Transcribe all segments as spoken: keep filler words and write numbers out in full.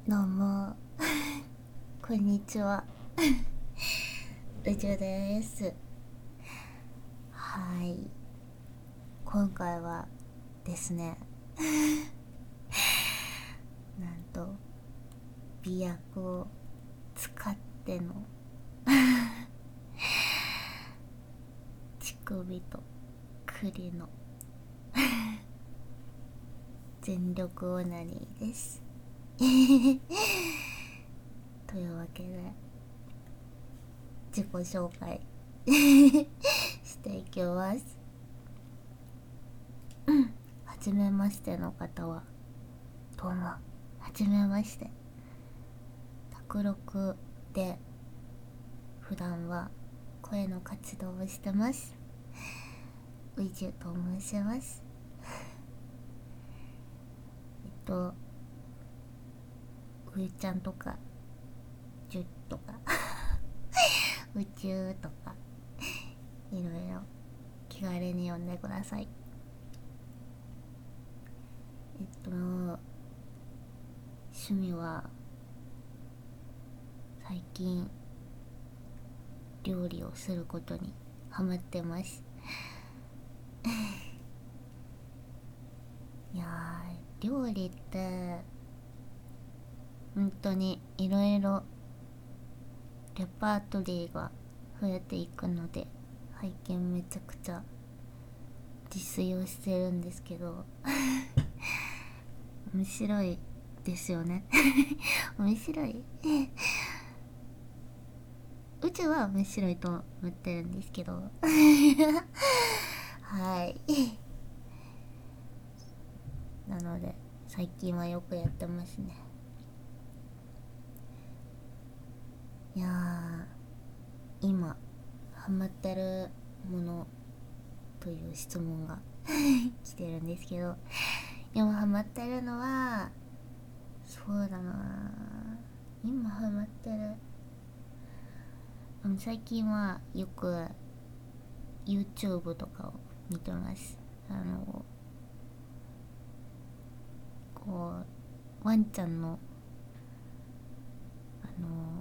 どうもこんにちは宇宙です。はい、今回はですねなんと美薬を使っての乳首と栗の全力オナニーですというわけで自己紹介していきます。はじめましての方はどうも、はじめまして。卓録で普段は声の活動をしてます。ウイジュと申します。えっとうーちゃんとかジュとか宇宙とかいろいろ気軽に呼んでください。えっと趣味は最近料理をすることにハマってますいやー、料理って本当にいろいろレパートリーが増えていくので、最近めちゃくちゃ自炊をしてるんですけど面白いですよね面白い宇宙は面白いと思ってるんですけどはいなので最近はよくやってますね。いやー、今ハマってるものという質問が来てるんですけど、今ハマってるのはそうだな今ハマってる最近はよく YouTube とかを見てます。あのこうワンちゃんのあの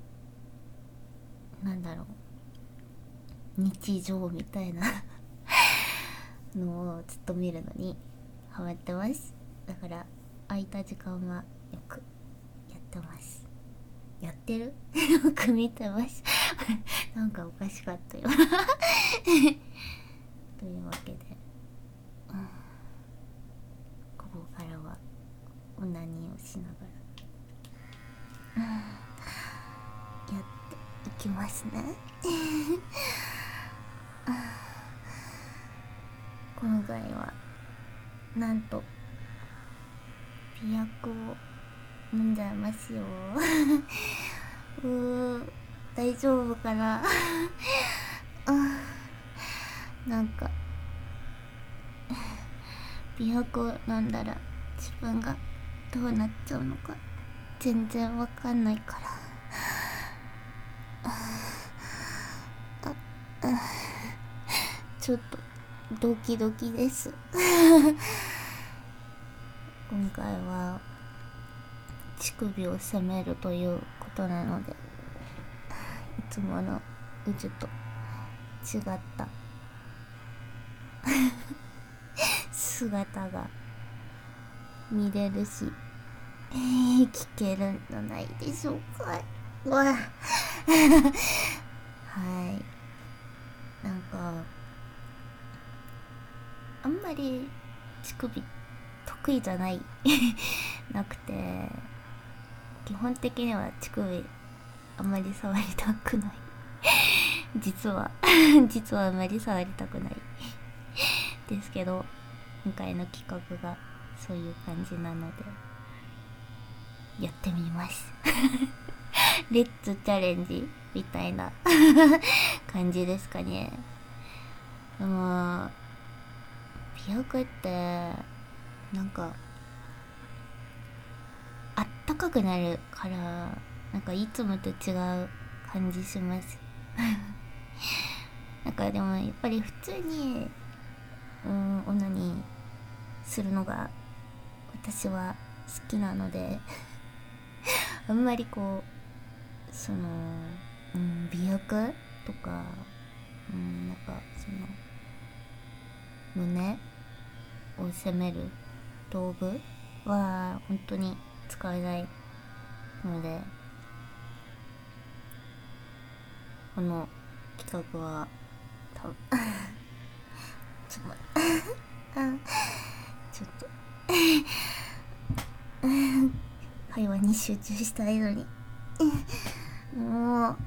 なんだろう日常みたいなのをずっと見るのにハマってます。だから空いた時間はよくやってます。やってるよく見てますなんかおかしかったよというわけで、うん、ここからはオナニーをしながら、うん、やっていきますね今回はなんと美薬を飲んじゃいますようー大丈夫かななんか美薬を飲んだら自分がどうなっちゃうのか全然わかんないからちょっとドキドキです今回は乳首を責めるということなので、いつもの宇宙と違った姿が見れるし、えー、聞けるんじゃないでしょうか。うわはい、なんかあんまり乳首得意じゃないなくて、基本的には乳首あんまり触りたくない実は実はあんまり触りたくないですけど、今回の企画がそういう感じなのでやってみますレッツチャレンジみたいな感じですかね。でも美薬ってなんかあったかくなるからなんかいつもと違う感じしますなんかでもやっぱり普通にうんオナニーするのが私は好きなのであんまりこうその、うん、美薬とか、うん、なんかその胸を攻める道具は本当に使えないので、この企画は多分ちょっと待ってちょっと会話に集中したいのにもう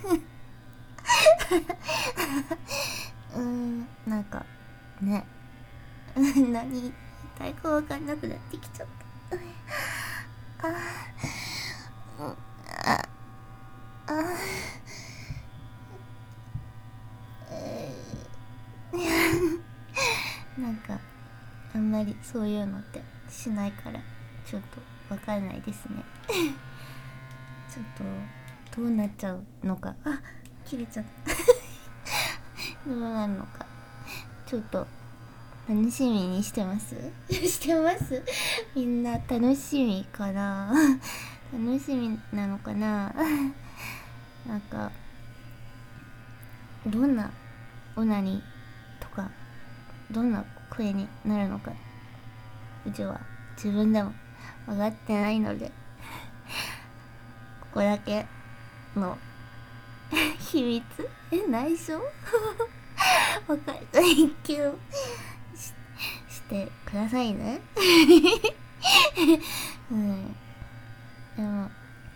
うーんなんかね何言いたいか分かんなくなってきちゃったあああなんかあんまりそういうのってしないからちょっと分かんないですねちょっとどうなっちゃうのか、あ、切れちゃったどうなるのかちょっと楽しみにしてますしてますみんな楽しみかな楽しみなのかななんかどんなオナニーとかどんな声になるのかうちは自分でも分かってないのでここだけの秘密え内緒分かんないけど し, してくださいねうんでも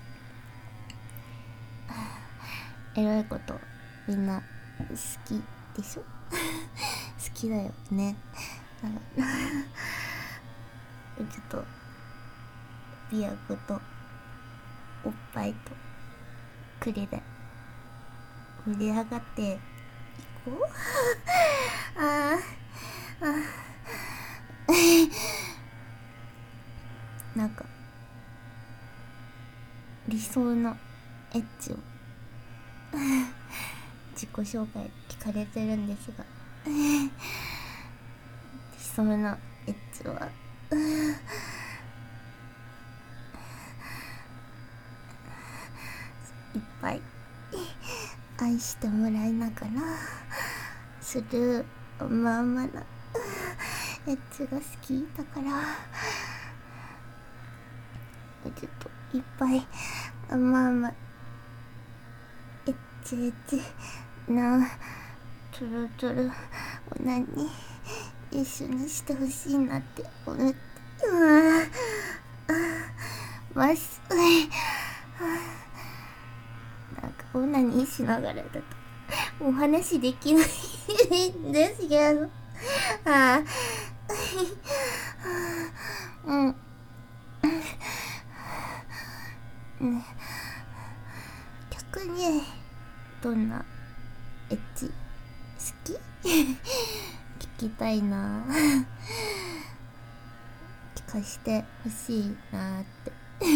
エロいことみんな好きでしょ好きだよねちょっと美薬とおっぱいと栗で盛り上がっていこうあーあなんか理想のエッチを自己紹介聞かれてるんですが理想のエッチはいっぱい愛してもらいながらするまあまなエッチが好きだからちょっといっぱいまあまエッチエッチなトゥルトゥルオナニー一緒にしてほしいなって思ってますなんかオナニーしながらだとお話できないんですけどあうんね逆にどんなエッチ好き聞きたいな聞かしてほしいなって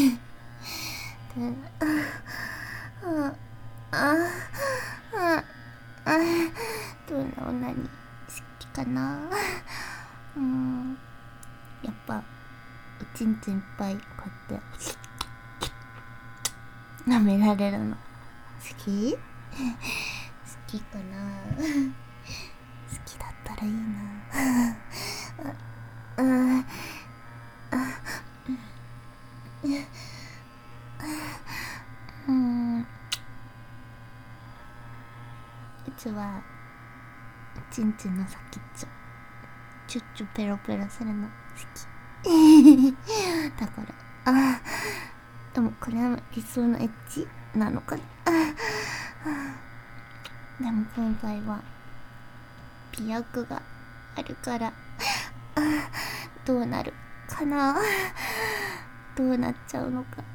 ああああどんな女に好きかなうんやっぱおちんちんいっぱいこうやって舐められるの好き好きかな好きだったらいいなああうんうちはちんちんの先っちょチュッチュペロペロするの好きだからあでもこれは理想のエッチなのかなでも今回は美薬があるからどうなるかなどうなっちゃうのか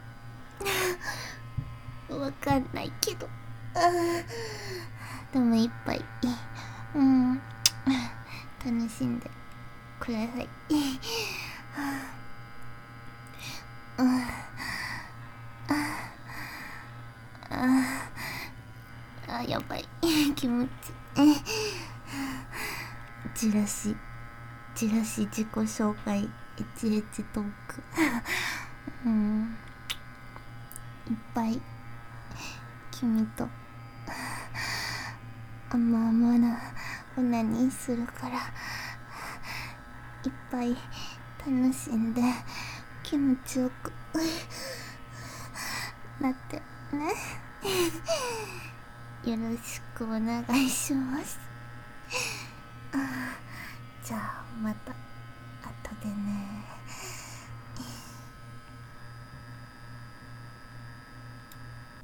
わかんないけどでも一杯うん楽しんでくださいあやばい気持ちじらしじらし自己紹介エチエチトークうんぱい君と甘々なオナニーするから、いっぱい楽しんで気持ちよくなってね。よろしくお願いします。あ、じゃあまた。